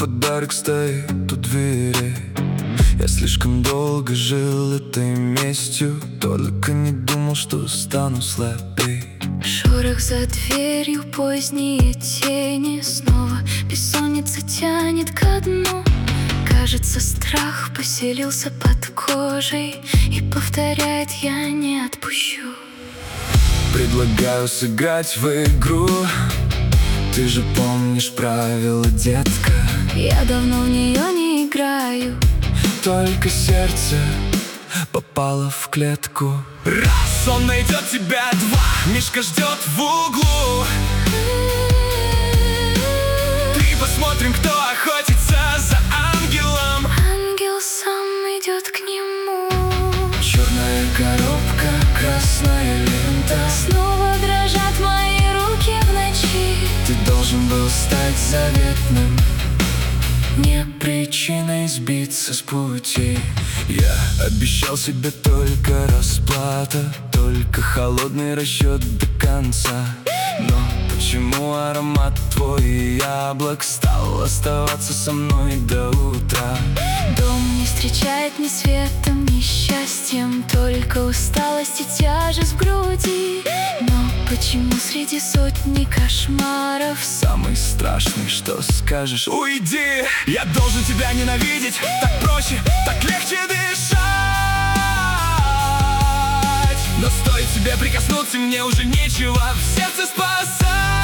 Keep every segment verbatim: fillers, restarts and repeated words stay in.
подарок стоит у двери. Я слишком долго жил этой местью, только не думал, что стану слабей. Шорох за дверью, поздние тени, снова бессонница тянет ко дну. Кажется, страх поселился под кожей и повторяет: я не отпущу. Предлагаю сыграть в игру. Ты же помнишь правила, детка. Я давно в нее не играю. Только сердце попало в клетку. Раз он найдет тебя, два Мишка ждет в углу. Три посмотрим, кто охотится за ангелом. Ангел сам идет к нему. Черная коробка, красная лента. Снова дрожат мои руки в ночи. Ты должен был стать заветным, не причиной сбиться с пути. Я обещал себе только расплата, только холодный расчет до конца. Но почему аромат твой яблок стал оставаться со мной до утра? Дом не встречает ни светом, ни счастьем, только усталость и тяжесть в груди. Но почему среди сотни кошмаров самый страшный, что скажешь? Уйди! Я должен тебя ненавидеть. Так проще, так легче дышать. Но стоит тебе прикоснуться, мне уже нечего в сердце спасать.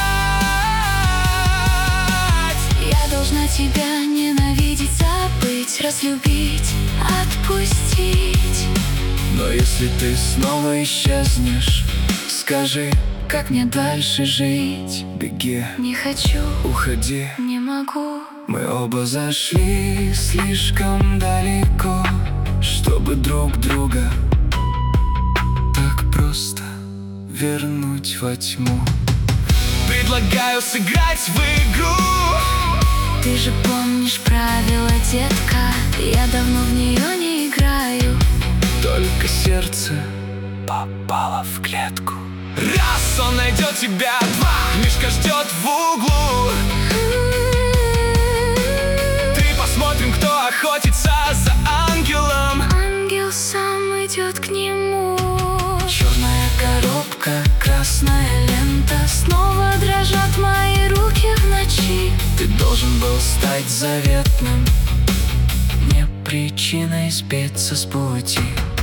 Я должна тебя ненавидеть, забыть, разлюбить, отпустить. Но если ты снова исчезнешь, скажи, как мне дальше жить? Беги, не хочу, уходи, не могу. Мы оба зашли слишком далеко, чтобы друг друга так просто вернуть во тьму. Предлагаю сыграть в игру. Ты же помнишь правила, детка. Я давно в нее не играю. Только сердце попало в клетку. Раз он найдет тебя, два Мишка ждет в углу. Три посмотрим, кто охотится за ангелом. Ангел сам идет к нему. Черная коробка, красная лента. Снова дрожат мои руки в ночи. Ты должен был стать заветным, не причиной сбиться с пути.